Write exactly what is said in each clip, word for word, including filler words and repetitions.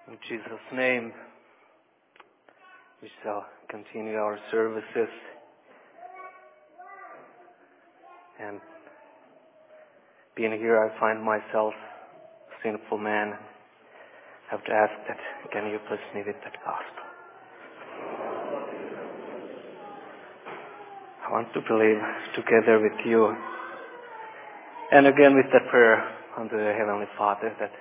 In Jesus' name, we shall continue our services. And being here, I find myself a sinful man. I have to ask that, can you bless me with that gospel? I want to believe together with you. And again with that prayer unto the Heavenly Father, that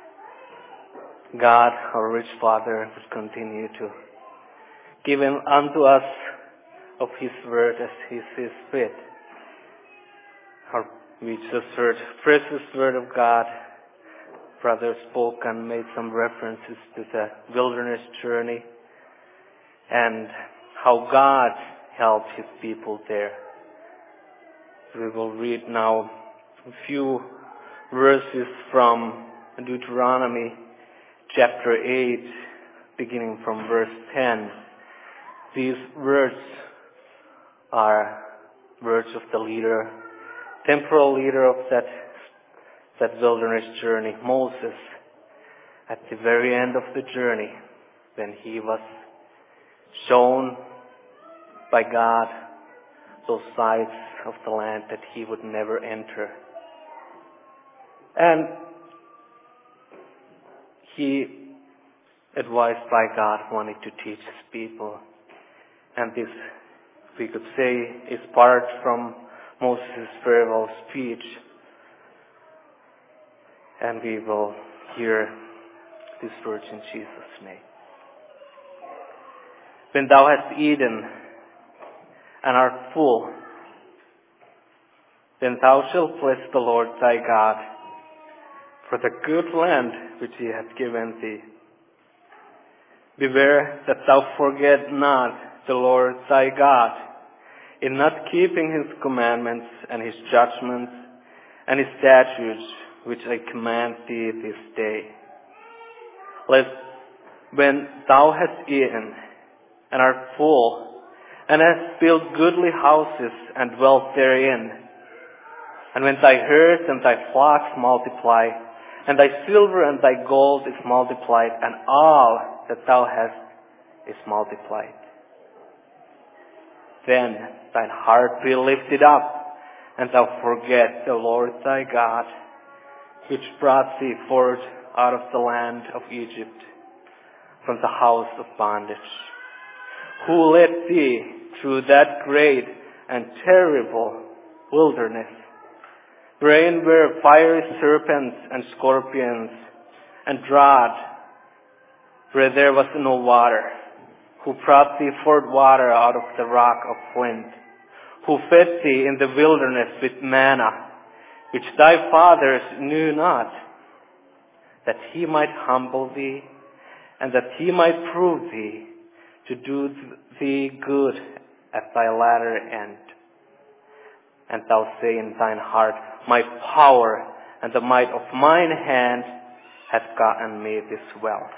God, our rich Father, would continue to give unto us of His word as He sees fit. Our, we just heard precious word of God. Brother spoke and made some references to the wilderness journey and how God helped His people there. We will read now a few verses from Deuteronomy chapter eight, beginning from verse ten. These words are words of the leader, temporal leader of that, that wilderness journey, Moses, at the very end of the journey, when he was shown by God those sides of the land that he would never enter. And he, advised by God, wanted to teach his people. And this, we could say, is part from Moses' farewell speech. And we will hear these words in Jesus' name. When thou hast eaten and art full, then thou shalt bless the Lord thy God for the good land which He hath given thee. Beware that thou forget not the Lord thy God in not keeping His commandments and His judgments and His statutes which I command thee this day. Lest when thou hast eaten and art full, and hast built goodly houses and dwelt therein, and when thy herds and thy flocks multiply, and thy silver and thy gold is multiplied, and all that thou hast is multiplied, then thine heart be lifted up, and thou forget the Lord thy God, which brought thee forth out of the land of Egypt, from the house of bondage, who led thee through that great and terrible wilderness, wherein were fiery serpents and scorpions, and drought, where there was no water, who brought thee forth water out of the rock of flint, who fed thee in the wilderness with manna, which thy fathers knew not, that He might humble thee, and that He might prove thee, to do thee good at thy latter end. And thou say in thine heart, my power and the might of mine hand hath gotten me this wealth.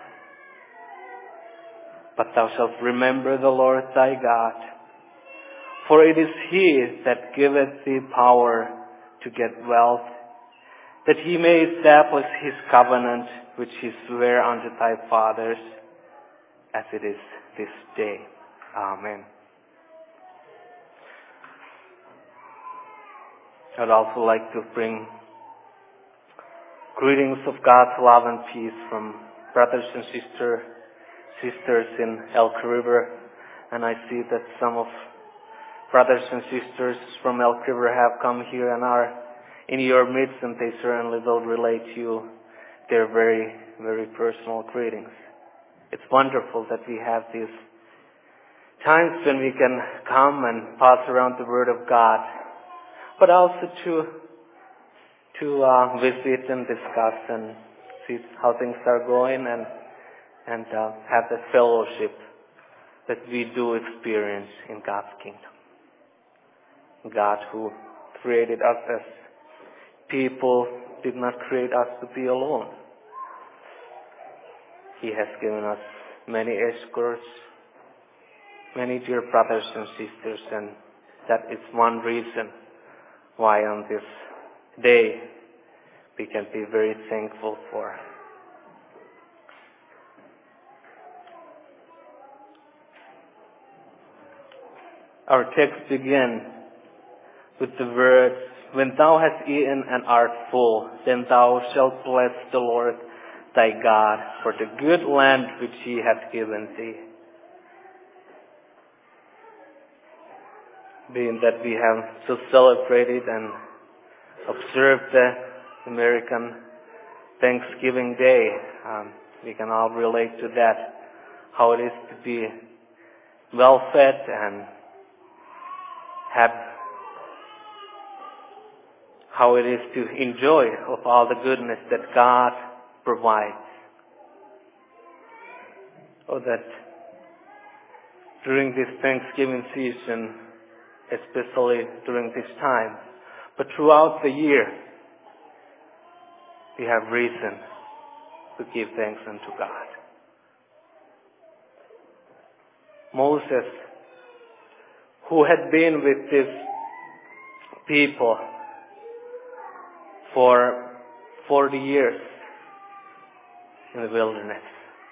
But thou shalt remember the Lord thy God, for it is He that giveth thee power to get wealth, that He may establish His covenant which He sware unto thy fathers, as it is this day. Amen. I'd also like to bring greetings of God's love and peace from brothers and sister, sisters in Elk River. And I see that some of brothers and sisters from Elk River have come here and are in your midst, and they certainly will relate to you their very, very personal greetings. It's wonderful that we have these times when we can come and pass around the Word of God, but also to to uh, visit and discuss and see how things are going, and and uh, have the fellowship that we do experience in God's kingdom. God, who created us as people, did not create us to be alone. He has given us many escorts, many dear brothers and sisters, and that is one reason why on this day we can be very thankful for. Our text begins with the words, "When thou hast eaten and art full, then thou shalt bless the Lord thy God for the good land which he hath given thee." Being that we have just celebrated and observed the American Thanksgiving Day, um, we can all relate to that, how it is to be well fed and have how it is to enjoy of all the goodness that God provides. Oh, that during this Thanksgiving season, especially during this time, but throughout the year, we have reason to give thanks unto God. Moses, who had been with this people for forty years in the wilderness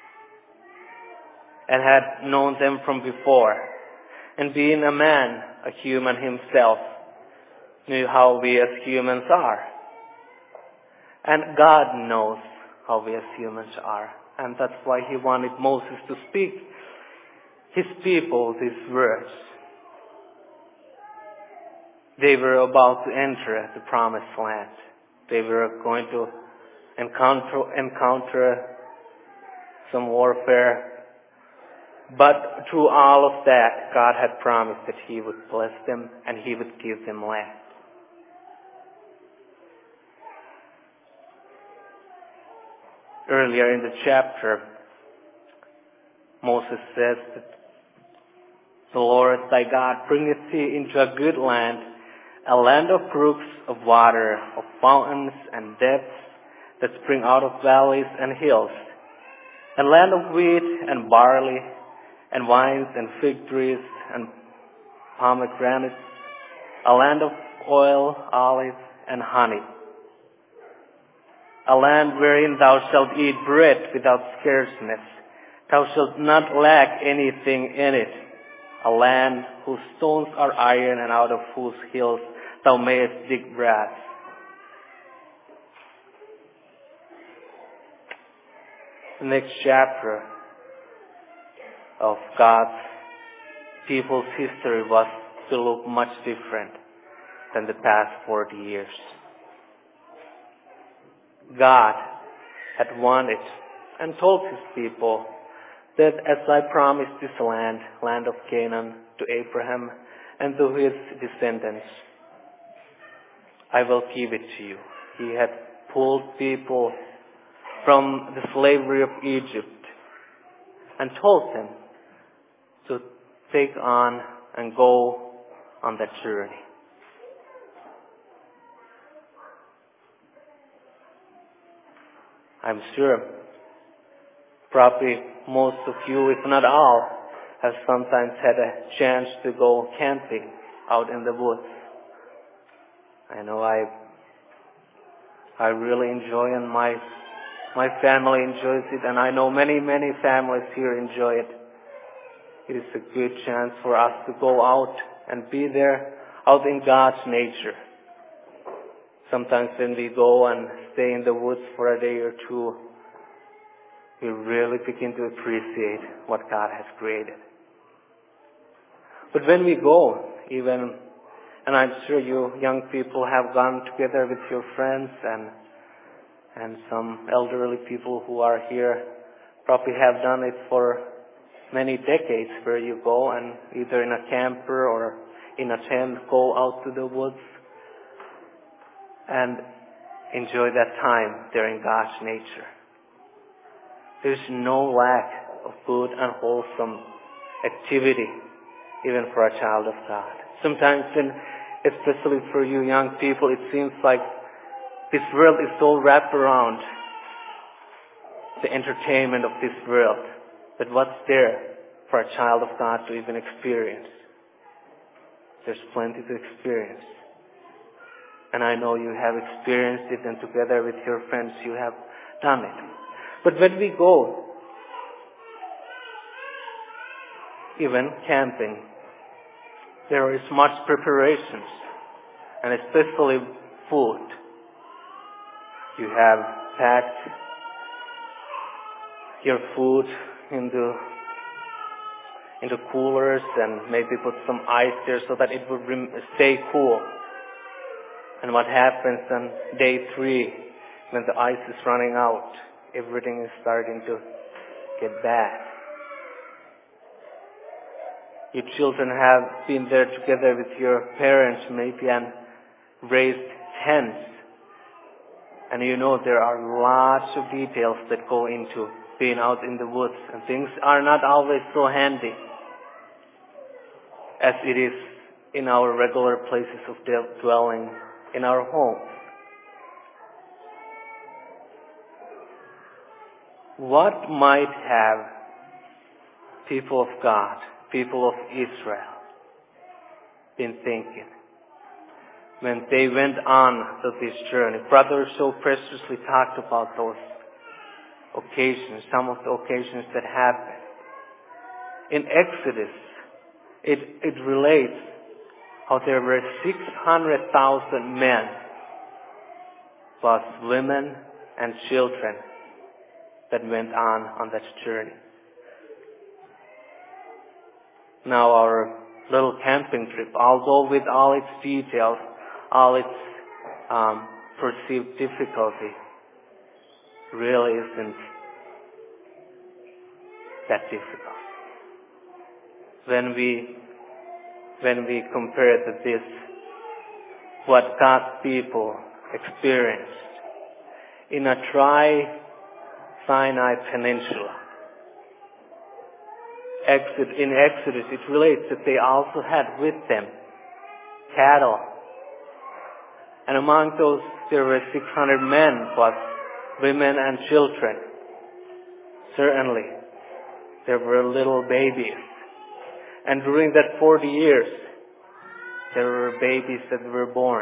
and had known them from before, and being a man, a human himself, knew how we as humans are. And God knows how we as humans are. And that's why he wanted Moses to speak his people these words. They were about to enter the promised land. They were going to encounter, encounter some warfare. But through all of that, God had promised that he would bless them and he would give them land. Earlier in the chapter, Moses says that the Lord thy God bringeth thee into a good land, a land of brooks of water, of fountains and depths that spring out of valleys and hills, a land of wheat and barley, and wines and fig trees and pomegranates, a land of oil, olive, and honey, a land wherein thou shalt eat bread without scarceness. Thou shalt not lack anything in it, a land whose stones are iron and out of whose hills thou mayest dig brass. The next chapter of God's people's history was to look much different than the past forty years. God had wanted and told his people that as I promised this land, land of Canaan, to Abraham and to his descendants, I will give it to you. He had pulled people from the slavery of Egypt and told them to take on and go on that journey. I'm sure probably most of you, if not all, have sometimes had a chance to go camping out in the woods. I know I I really enjoy, and my my family enjoys it, and I know many, many families here enjoy it. It is a good chance for us to go out and be there, out in God's nature. Sometimes when we go and stay in the woods for a day or two, we really begin to appreciate what God has created. But when we go, even, and I'm sure you young people have gone together with your friends, and and some elderly people who are here probably have done it for many decades, where you go and either in a camper or in a tent go out to the woods and enjoy that time there in God's nature. There's no lack of good and wholesome activity, even for a child of God. Sometimes, when, especially for you young people, it seems like this world is so wrapped around the entertainment of this world. But what's there for a child of God to even experience? There's plenty to experience. And I know you have experienced it, and together with your friends you have done it. But when we go, even camping, there is much preparations, and especially food. You have packed your food into into coolers and maybe put some ice there so that it would rem- stay cool. And what happens on day three, when the ice is running out, everything is starting to get bad. Your children have been there together with your parents maybe and raised tents. And you know there are lots of details that go into being out in the woods, and things are not always so handy as it is in our regular places of dwelling, in our home. What might have people of God, people of Israel, been thinking when they went on to this journey? Brother so preciously talked about those occasions, some of the occasions that happened. In Exodus, it, it relates how there were six hundred thousand men, plus women and children, that went on on that journey. Now our little camping trip, although with all its details, all its um, perceived difficulty, really isn't that difficult. When we when we compare to this, what God's people experienced in a dry Sinai Peninsula. Exod, in Exodus, it relates that they also had with them cattle. And among those, there were six hundred men plus women and children. Certainly, there were little babies. And during that forty years, there were babies that were born.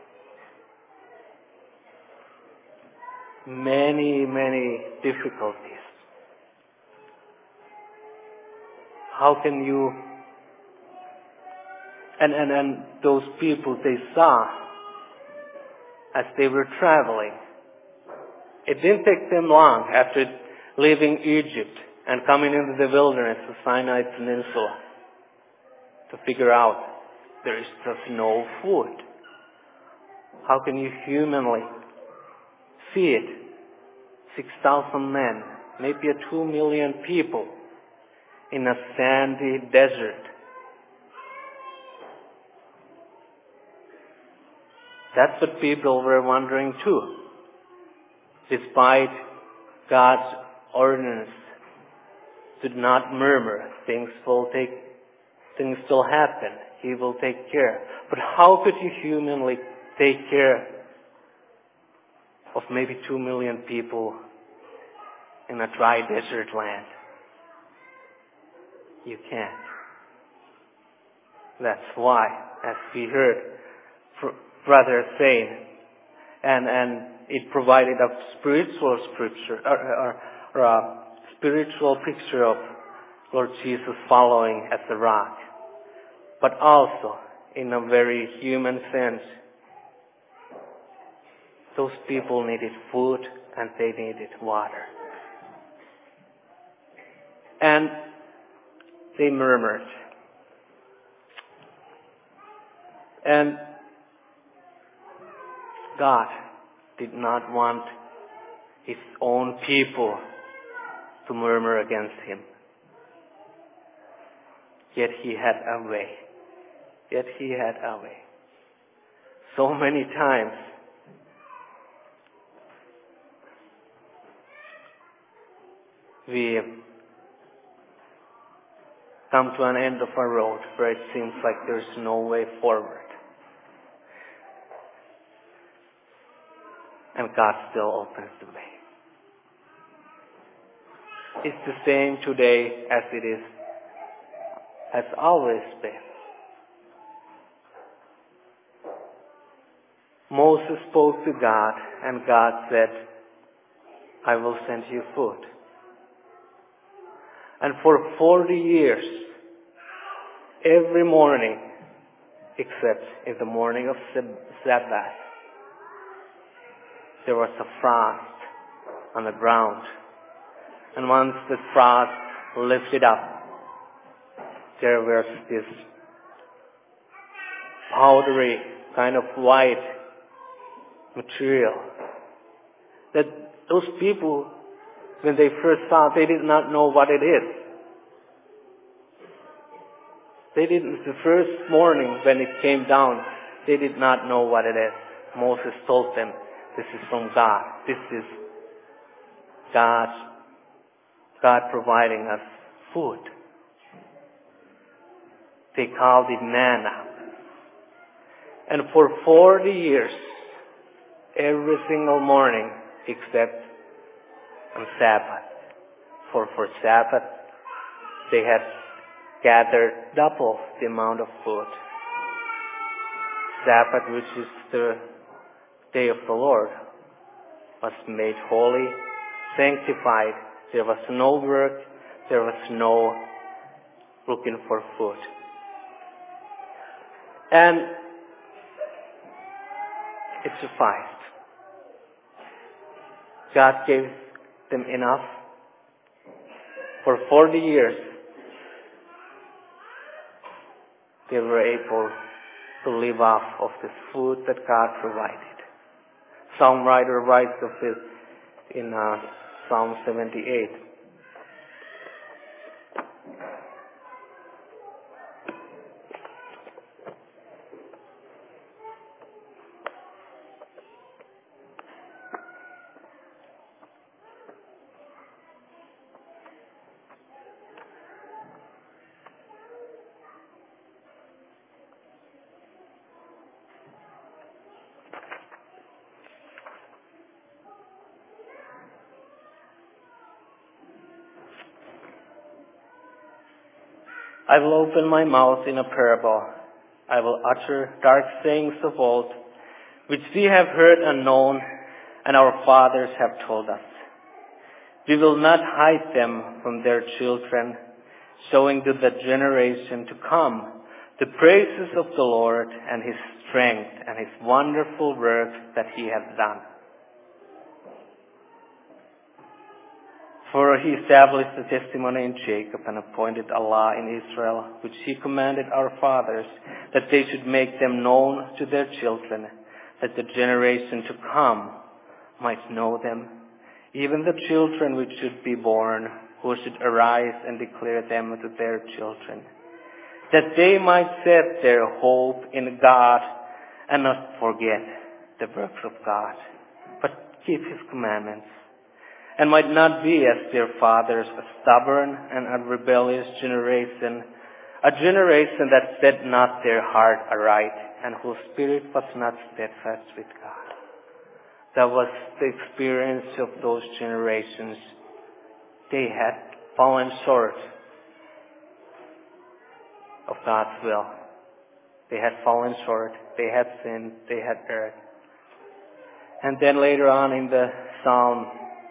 Many, many difficulties. How can you... And, and, and those people they saw as they were traveling, it didn't take them long after leaving Egypt and coming into the wilderness of Sinai Peninsula to figure out there is just no food. How can you humanly feed six thousand men, maybe a two million people in a sandy desert? That's what people were wondering too. Despite God's ordinance, did not murmur. Things will take, things will happen. He will take care. But how could you humanly take care of maybe two million people in a dry desert land? You can't. That's why, as we heard Brother saying, and and it provided a spiritual scripture or, or, or a spiritual picture of Lord Jesus following at the rock, but also in a very human sense. Those people needed food and they needed water. And they murmured. And God did not want His own people to murmur against Him. Yet He had a way. Yet He had a way. So many times we come to an end of a road where it seems like there's no way forward. And God still opens the way. It's the same today as it is, has always been. Moses spoke to God, and God said, I will send you food. And for forty years, every morning, except in the morning of Sabbath. There was a frost on the ground. And once the frost lifted up, there was this powdery kind of white material that those people, when they first saw, they did not know what it is. They didn't, the first morning when it came down, they did not know what it is. Moses told them, this is from God. This is God, God providing us food. They called it manna. And for forty years, every single morning, except on Sabbath. For for Sabbath, they had gathered double the amount of food. Sabbath, which is the day of the Lord, was made holy, sanctified. There was no work, there was no looking for food. And it sufficed. God gave them enough. For forty years, they were able to live off of this food that God provided. Psalm writer writes of it in uh, Psalm seventy-eight. I will open my mouth in a parable. I will utter dark sayings of old, which we have heard and known, and our fathers have told us. We will not hide them from their children, showing to the generation to come the praises of the Lord and His strength and His wonderful work that He has done. For He established the testimony in Jacob and appointed a law in Israel, which He commanded our fathers, that they should make them known to their children, that the generation to come might know them, even the children which should be born, who should arise and declare them to their children, that they might set their hope in God and not forget the works of God, but keep His commandments, and might not be as their fathers, a stubborn and a rebellious generation, a generation that set not their heart aright, and whose spirit was not steadfast with God. That was the experience of those generations. They had fallen short of God's will. They had fallen short. They had sinned. They had erred. And then later on in the Psalm,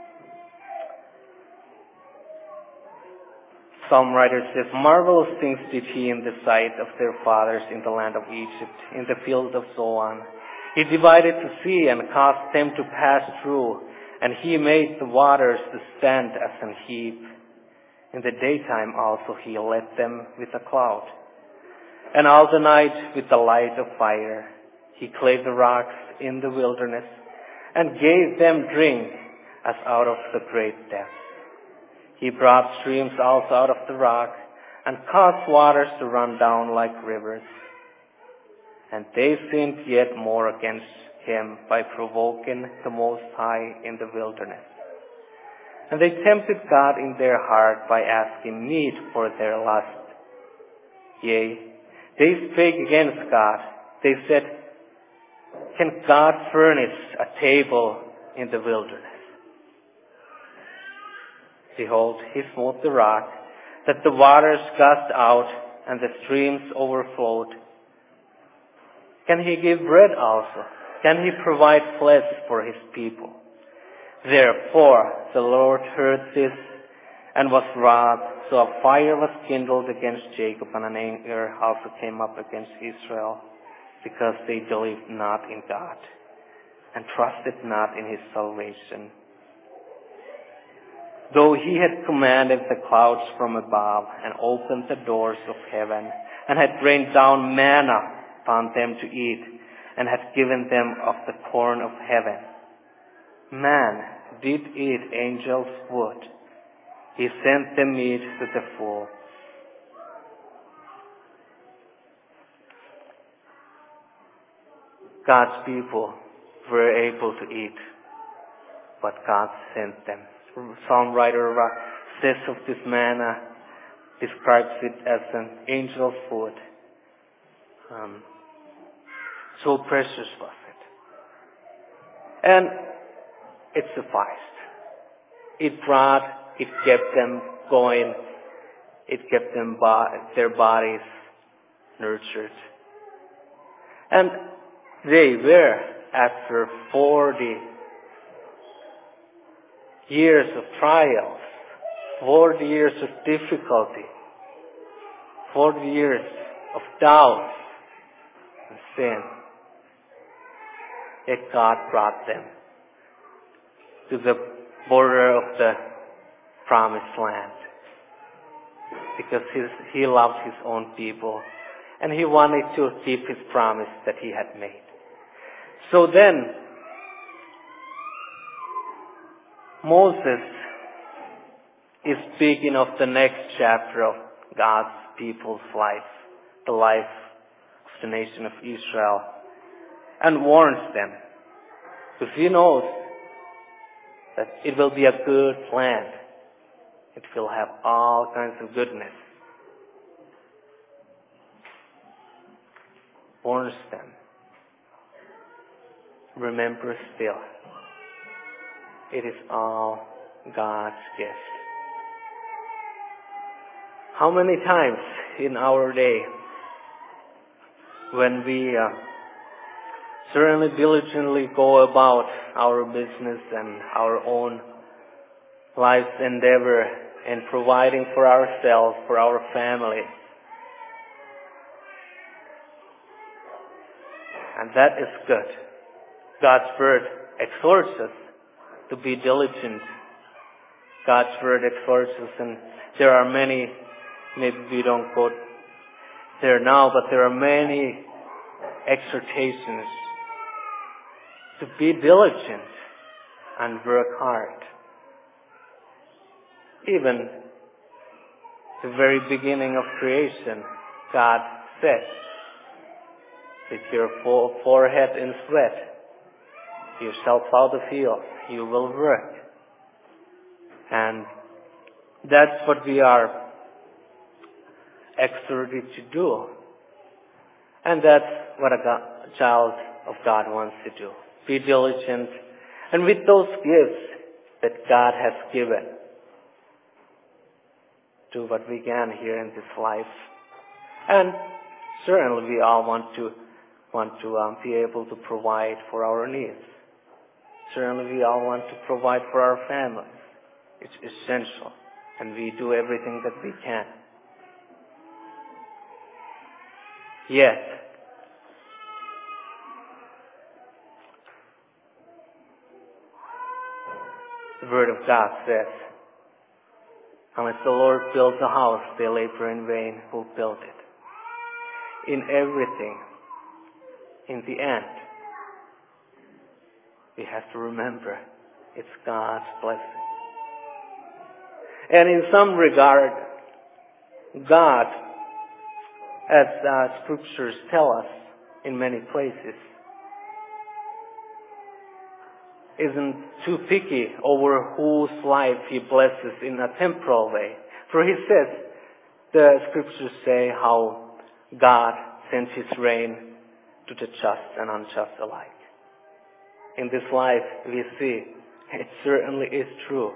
Psalm writer says, marvelous things did He in the sight of their fathers in the land of Egypt, in the field of Zoan. He divided the sea and caused them to pass through, and He made the waters to stand as an heap. In the daytime also He led them with a cloud, and all the night with the light of fire. He clave the rocks in the wilderness, and gave them drink as out of the great depths. He brought streams also out of the rock, and caused waters to run down like rivers. And they sinned yet more against Him by provoking the Most High in the wilderness. And they tempted God in their heart by asking meat for their lust. Yea, they spake against God. They said, can God furnish a table in the wilderness? Behold, He smote the rock, that the waters gushed out, and the streams overflowed. Can He give bread also? Can He provide flesh for His people? Therefore the Lord heard this, and was wroth. So a fire was kindled against Jacob, and an anger also came up against Israel. because they believed not in God and trusted not in His salvation. Though He had commanded the clouds from above and opened the doors of heaven and had rained down manna upon them to eat and had given them of the corn of heaven, man did eat angels' food. He sent them meat to the full. God's people were able to eat what God sent them. Psalm writer says of this manna, describes it as an angel's food. Um, so precious was it. And it sufficed. It brought, it kept them going. It kept them their bodies nurtured. And they were, after forty years of trials, forty years of difficulty, forty years of doubt and sin, yet God brought them to the border of the promised land, because his, He loved His own people and He wanted to keep His promise that He had made. So then, Moses is speaking of the next chapter of God's people's life, the life of the nation of Israel, and warns them, because he knows that it will be a good land. It will have all kinds of goodness. Warns them. Remember still, it is all God's gift. How many times in our day, when we uh, certainly diligently go about our business and our own life's endeavor and providing for ourselves, for our family, and that is good. God's word exhorts us to be diligent. God's word exhorts us, and there are many, maybe we don't quote there now, but there are many exhortations to be diligent and work hard. Even the very beginning of creation, God said, with your forehead in sweat, you shall plow the field, you will work. And that's what we are exhorted to do. And that's what a God, child of God wants to do. Be diligent. And with those gifts that God has given, do what we can here in this life. And certainly we all want to want to um, be able to provide for our needs. Certainly we all want to provide for our families. It's essential. And we do everything that we can. Yet, the Word of God says, unless the Lord builds a house, they labor in vain who build it. In everything, in the end, we have to remember it's God's blessing. And in some regard, God, as uh, scriptures tell us in many places, isn't too picky over whose life He blesses in a temporal way. For He says, the scriptures say how God sends His rain to the just and unjust alike. In this life, we see it certainly is true.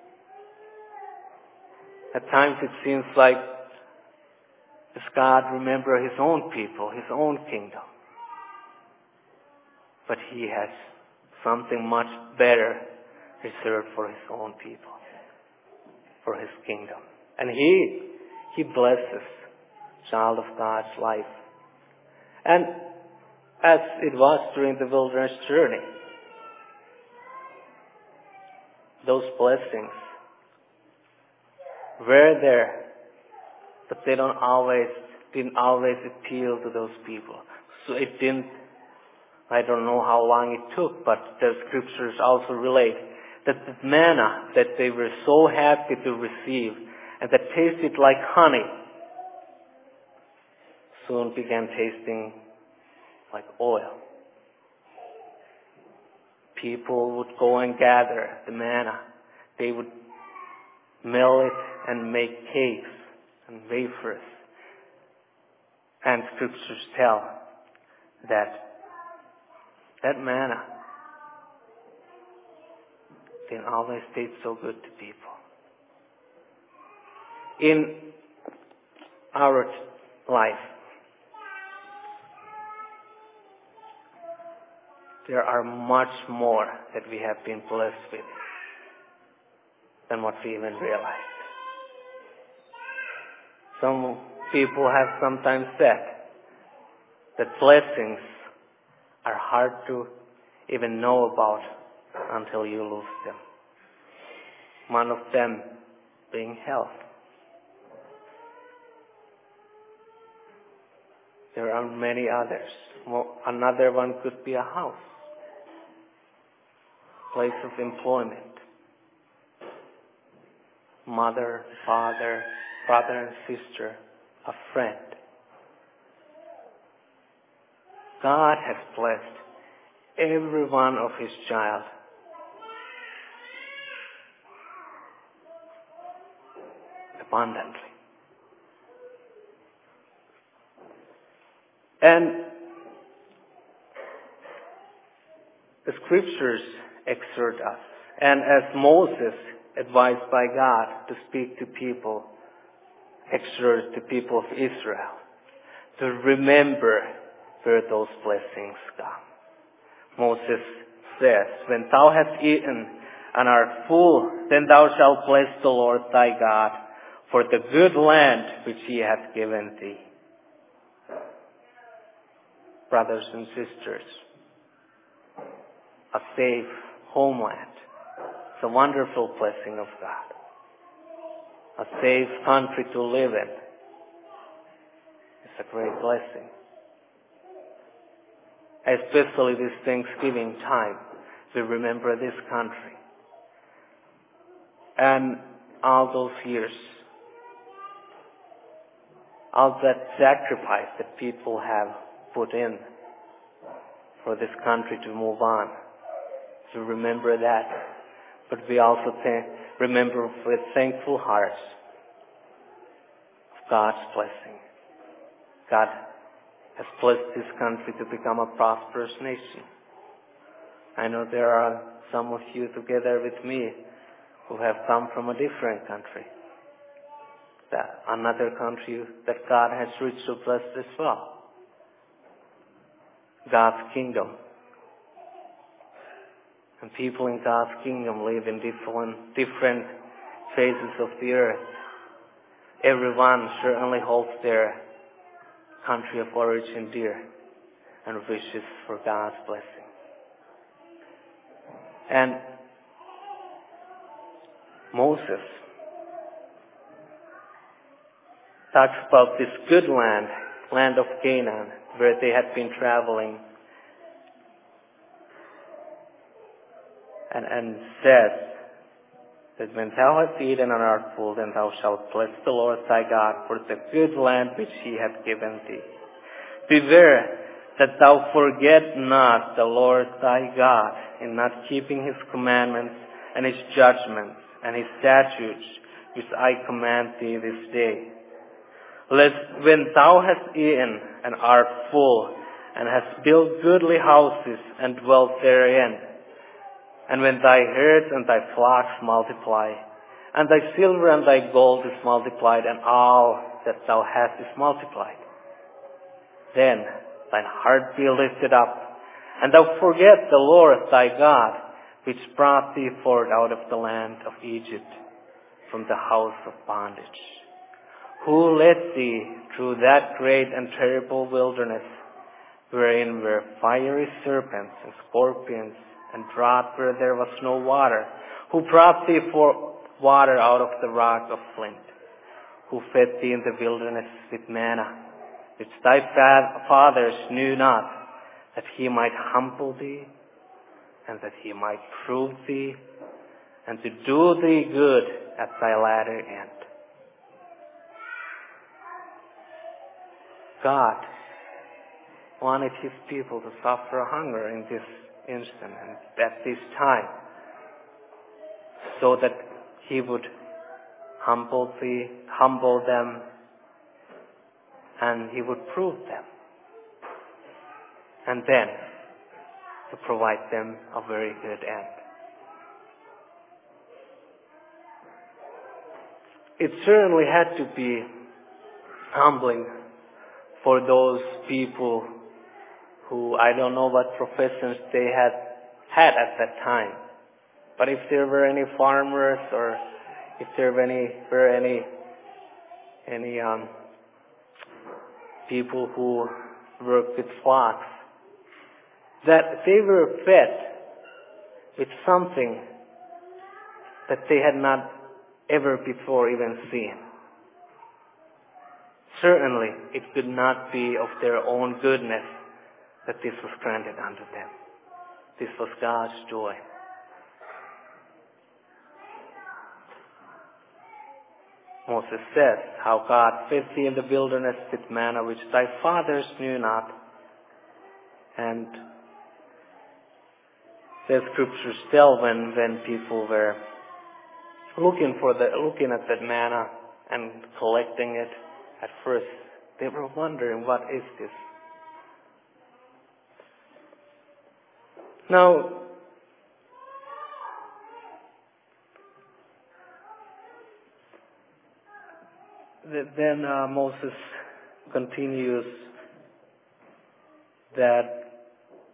At times it seems like, does God remember His own people, His own kingdom? But He has something much better reserved for His own people, for His kingdom. And He, He blesses child of God's life. And as it was during the wilderness journey. Those blessings were there, but they don't always, didn't always appeal to those people. So it didn't, I don't know how long it took, but the scriptures also relate that the manna that they were so happy to receive and that tasted like honey soon began tasting like oil. People would go and gather the manna. They would mill it and make cakes and wafers. And scriptures tell that that manna didn't always taste so good to people. In our life, there are much more that we have been blessed with than what we even realized. Some people have sometimes said that blessings are hard to even know about until you lose them. One of them being health. There are many others. Another one could be a house, place of employment, mother, father, brother and sister, a friend. God has blessed every one of His child abundantly. And the scriptures exhort us. And as Moses, advised by God to speak to people, exhorted the people of Israel to remember where those blessings come. Moses says, when thou hast eaten and art full, then thou shalt bless the Lord thy God for the good land which He hath given thee. Brothers and sisters, a safe homeland. It's a wonderful blessing of God. A safe country to live in. It's a great blessing. Especially this Thanksgiving time, we remember this country. And all those years, all that sacrifice that people have put in for this country to move on. To remember that. But we also th- remember with thankful hearts of God's blessing. God has blessed this country to become a prosperous nation. I know there are some of you together with me who have come from a different country. That another country that God has richly blessed as well. God's kingdom. And people in God's kingdom live in different, different phases of the earth. Everyone certainly holds their country of origin dear and wishes for God's blessing. And Moses talks about this good land, land of Canaan, where they had been traveling, and, and says that when thou hast eaten and art full, then thou shalt bless the Lord thy God for the good land which He hath given thee. Beware that thou forget not the Lord thy God in not keeping His commandments and His judgments and His statutes which I command thee this day. Lest when thou hast eaten and art full, and hast built goodly houses and dwelt therein, and when thy herds and thy flocks multiply, and thy silver and thy gold is multiplied, and all that thou hast is multiplied, then thine heart be lifted up, and thou forget the Lord thy God, which brought thee forth out of the land of Egypt, from the house of bondage, who led thee through that great and terrible wilderness, wherein were fiery serpents and scorpions, and drought where there was no water, who brought thee forth water out of the rock of flint, who fed thee in the wilderness with manna, which thy fathers knew not, that he might humble thee, and that he might prove thee, and to do thee good at thy latter end. God wanted his people to suffer hunger in this instant and at this time, so that he would humble thee, humble them, and he would prove them, and then to provide them a very good end. It certainly had to be humbling for those people who, I don't know what professions they had had at that time, but if there were any farmers or if there were any were any any um, people who worked with flocks, that they were fed with something that they had not ever before even seen. Certainly, it could not be of their own goodness that this was granted unto them. This was God's joy. Moses says how God fed thee in the wilderness with manna which thy fathers knew not. And the scriptures tell when, when people were looking for the looking at that manna and collecting it, at first they were wondering, what is this? Now, then uh, Moses continues that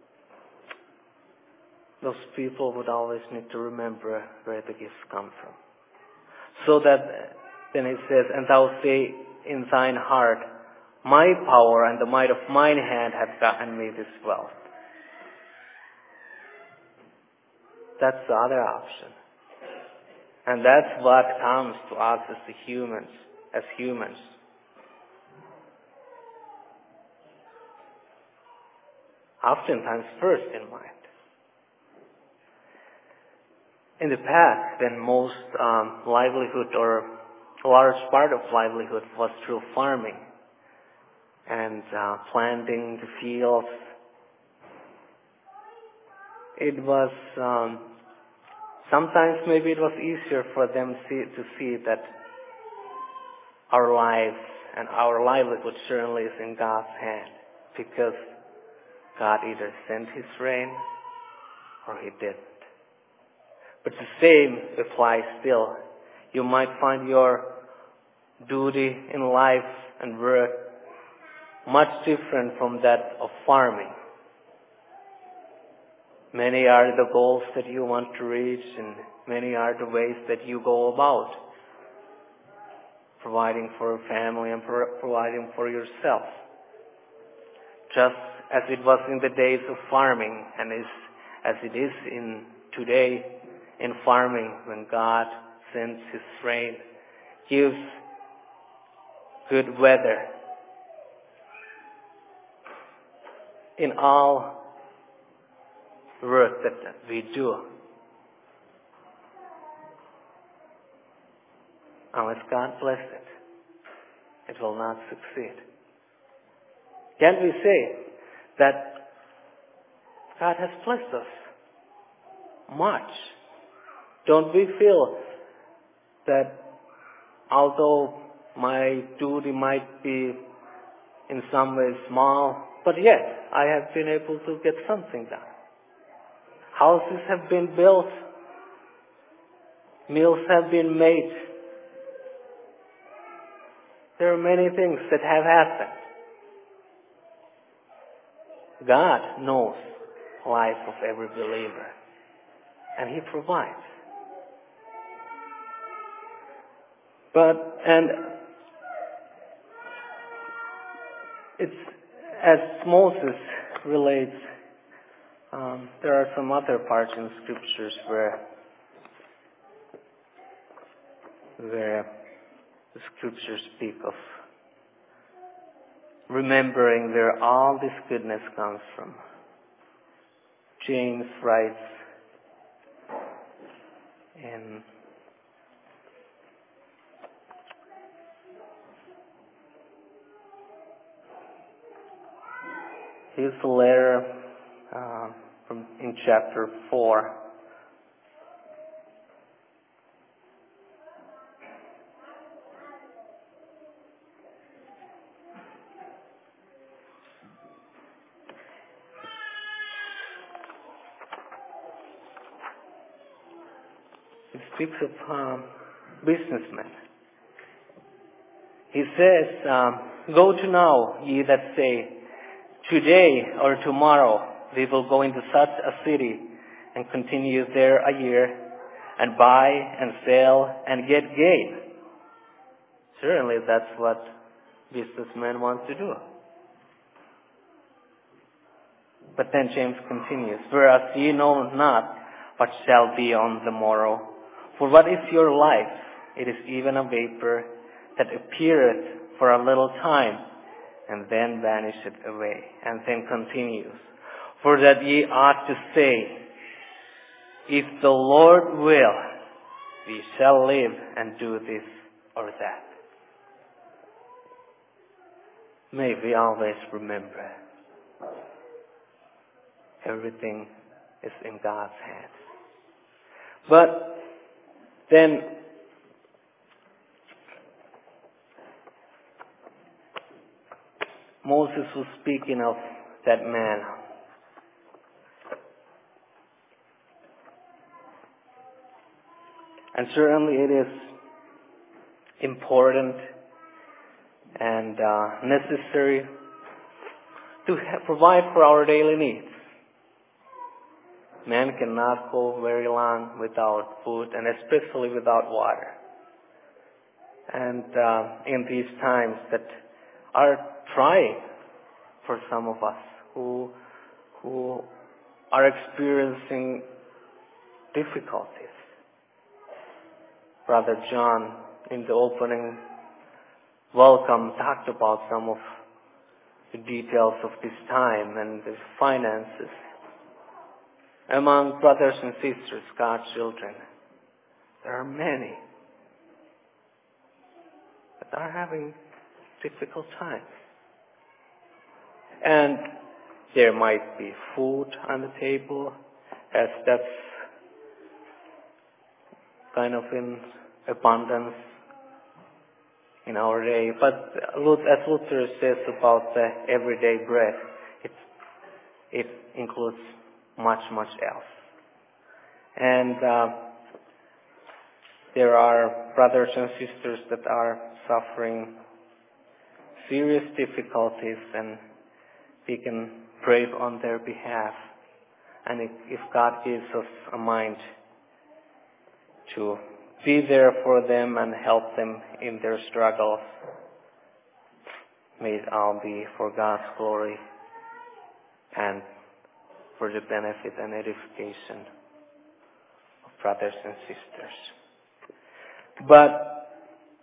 those people would always need to remember where the gifts come from. So that, then he says, and thou say in thine heart, my power and the might of mine hand have gotten me this wealth. That's the other option. And that's what comes to us as the humans, as humans. Oftentimes first in mind. In the past, when most um, livelihood or a large part of livelihood was through farming and uh, planting the fields, it was um, sometimes maybe it was easier for them see, to see that our lives and our livelihood certainly is in God's hand, because God either sent His rain or He didn't. But the same applies still. You might find your duty in life and work much different from that of farming. Many are the goals that you want to reach, and many are the ways that you go about providing for a family and pro- providing for yourself. Just as it was in the days of farming, and is, as it is in today in farming, when God sends His rain, gives good weather. In all work that we do, unless God bless it, it will not succeed. Can't we say that God has blessed us much? Don't we feel that although my duty might be in some ways small, but yet I have been able to get something done? Houses have been built, meals have been made. There are many things that have happened. God knows the life of every believer, and He provides. But, and it's, as Moses relates, um, there are some other parts in scriptures where where the scriptures speak of remembering where all this goodness comes from. James writes in his letter uh, from in chapter four. He speaks of um, businessmen. He says, um, "Go to now, ye that say, today or tomorrow we will go into such a city and continue there a year and buy and sell and get gain." Certainly that's what businessmen want to do. But then James continues, "Whereas ye know not what shall be on the morrow. For what is your life? It is even a vapor that appeareth for a little time, and then vanisheth away." And then continues, "For that ye ought to say, if the Lord will, we shall live and do this or that." May we always remember, everything is in God's hands. But then Moses was speaking of that man. And certainly it is important and uh, necessary to ha- provide for our daily needs. Man cannot go very long without food, and especially without water. And uh, in these times that are trying for some of us who who are experiencing difficulties. Brother John, in the opening welcome, talked about some of the details of this time and the finances. Among brothers and sisters, God's children, there are many that are having difficult times. And there might be food on the table, as that's kind of in abundance in our day. But as Luther says about the everyday bread, it, it includes much, much else. And uh, there are brothers and sisters that are suffering serious difficulties, and we can pray on their behalf. And if, if God gives us a mind to be there for them and help them in their struggles, may it all be for God's glory and for the benefit and edification of brothers and sisters. But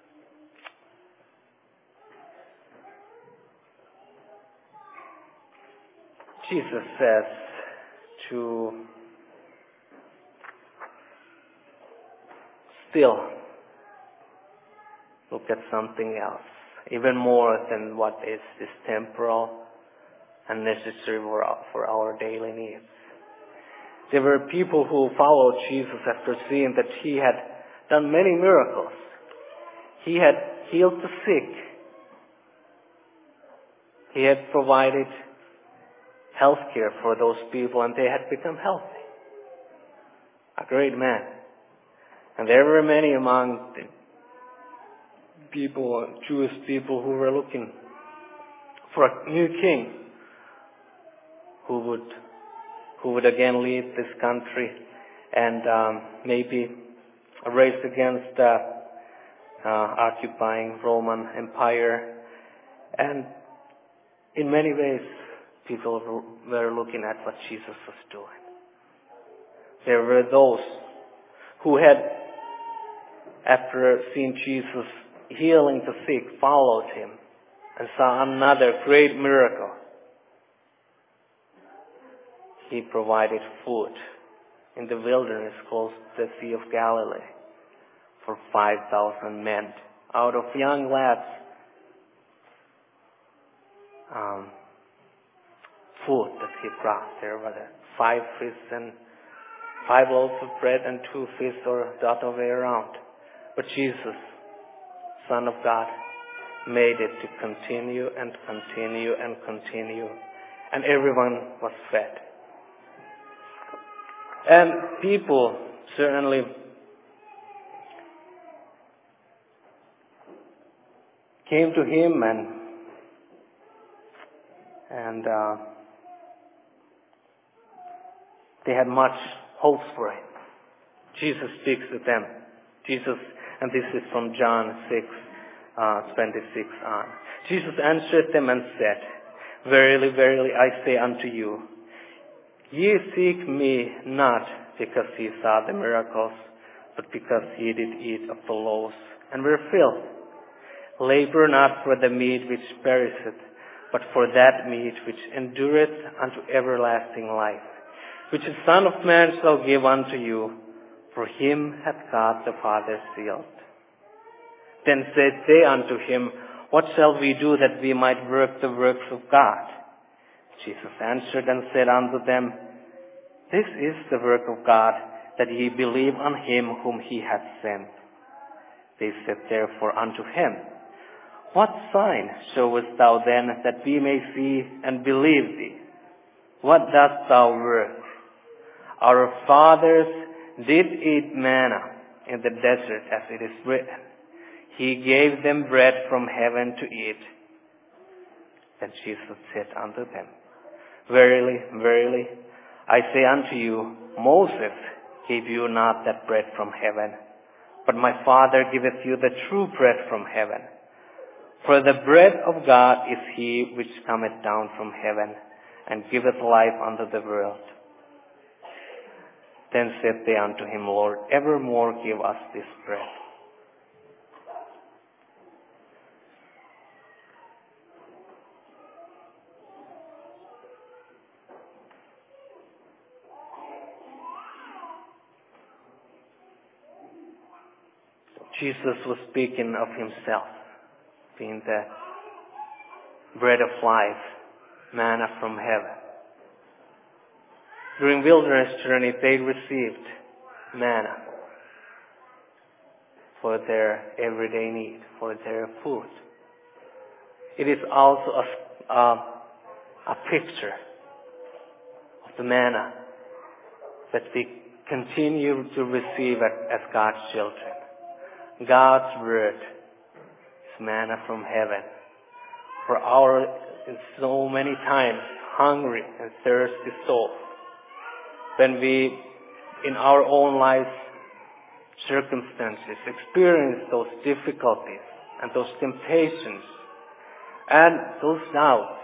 Jesus says to still look at something else, even more than what is this temporal and necessary for our, for our daily needs. There were people who followed Jesus after seeing that he had done many miracles. He had healed the sick. He had provided health care for those people, and they had become healthy. A great man. And there were many among the people, Jewish people, who were looking for a new king who would who would again lead this country and um, maybe race against the uh, occupying Roman Empire. And in many ways, people were looking at what Jesus was doing. There were those who had, after seeing Jesus healing the sick, followed him and saw another great miracle. He provided food in the wilderness close to the Sea of Galilee for five thousand men. Out of young lads, um, food that he brought. There were the five fish and five loaves of bread and two fish, or the other way around. But Jesus, Son of God, made it to continue and continue and continue. And everyone was fed. And people certainly came to him and and uh, they had much hopes for him. Jesus speaks to them. Jesus, and this is from John six, uh, twenty-six on. Jesus answered them and said, Verily, verily, I say unto you, ye seek me not because ye saw the miracles, but because ye did eat of the loaves and were filled. Labor not for the meat which perisheth, but for that meat which endureth unto everlasting life, which the Son of Man shall give unto you, for him hath God the Father sealed. Then said they unto him, What shall we do that we might work the works of God? Jesus answered and said unto them, This is the work of God, that ye believe on him whom he hath sent. They said therefore unto him, What sign showest thou then, that we may see and believe thee? What dost thou work? Our fathers did eat manna in the desert, as it is written, He gave them bread from heaven to eat. Then Jesus said unto them, Verily, verily, I say unto you, Moses gave you not that bread from heaven, but my Father giveth you the true bread from heaven. For the bread of God is he which cometh down from heaven, and giveth life unto the world. Then said they unto him, Lord, evermore give us this bread. Jesus was speaking of himself being the bread of life, manna from heaven. During wilderness journey, they received manna for their everyday need, for their food. It is also a, a, a picture of the manna that we continue to receive as God's children. God's word is manna from heaven for our so many times hungry and thirsty souls. When we, in our own lives, circumstances, experience those difficulties and those temptations and those doubts,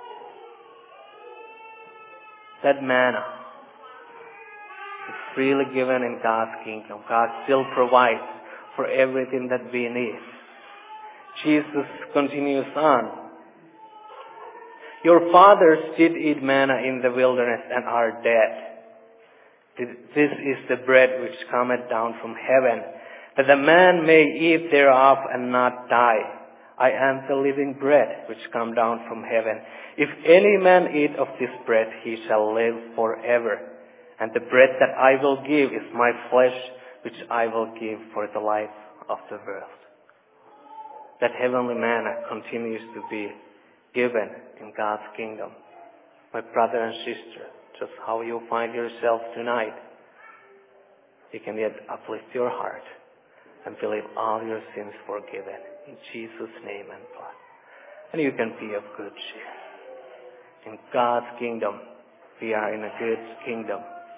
that manna is freely given in God's kingdom. God still provides for everything that we need. Jesus continues on. Your fathers did eat manna in the wilderness and are dead. This is the bread which cometh down from heaven, that the man may eat thereof and not die. I am the living bread which come down from heaven. If any man eat of this bread, he shall live forever. And the bread that I will give is my flesh, which I will give for the life of the world. That heavenly manna continues to be given in God's kingdom. My brother and sister, just how you find yourself tonight, you can yet uplift your heart and believe all your sins forgiven in Jesus' name and blood. And you can be of good cheer. In God's kingdom, we are in a good kingdom.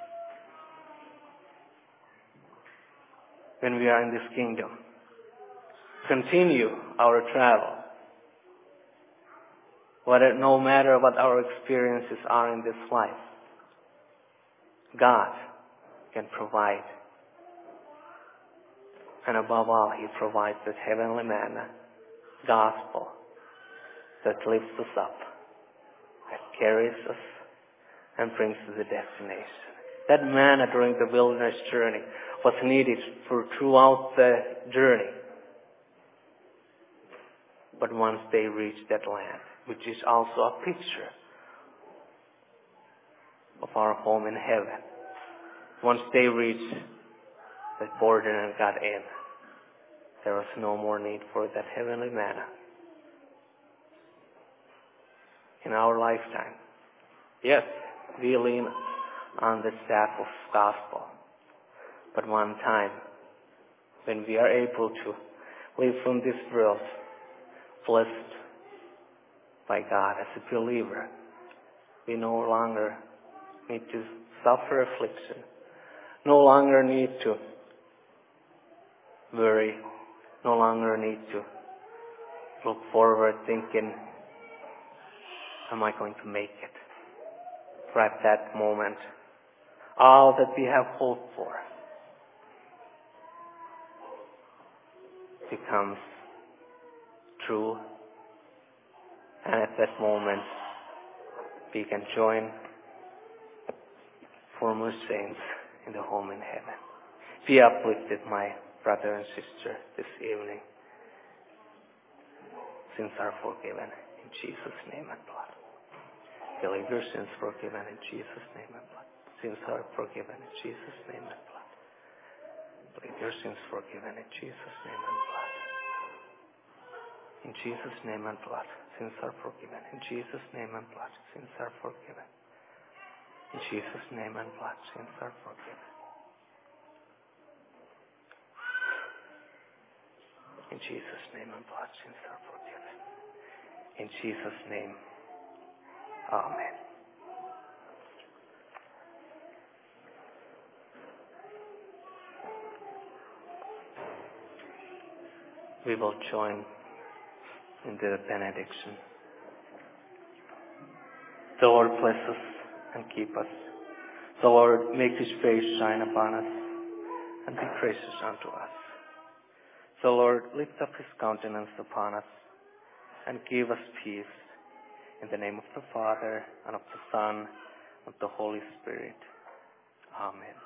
When we are in this kingdom, continue our travel. Whether, no matter what our experiences are in this life, God can provide. And above all, He provides that heavenly manna, gospel, that lifts us up, that carries us and brings to the destination. That manna during the wilderness journey was needed for throughout the journey. But once they reached that land, which is also a picture of our home in heaven, once they reached that border and got in, there was no more need for that heavenly manna. In our lifetime, yes, we lean on the staff of gospel. But one time, when we are able to live from this world, blessed by God as a believer, we no longer need to suffer affliction, no longer need to worry, no longer need to look forward thinking, am I going to make it? For at that moment, all that we have hoped for becomes true, and at that moment we can join former saints in the home in heaven. Be uplifted, my brother and sister, this evening. Sins are forgiven in Jesus' name and blood. Believe your sins forgiven in Jesus' name and blood. Sins are forgiven in Jesus' name and blood. Believe your sins forgiven in Jesus' name and blood. In Jesus' name and blood, sins are forgiven. In Jesus' name and blood, sins are forgiven. In Jesus' name and blood, sins are forgiven. In Jesus' name and blood, sins are forgiven. In Jesus' name, amen. We will join into the benediction. The Lord bless us and keep us. The Lord make His face shine upon us and be gracious unto us. The Lord lift up His countenance upon us and give us peace. In the name of the Father, and of the Son, and of the Holy Spirit. Amen.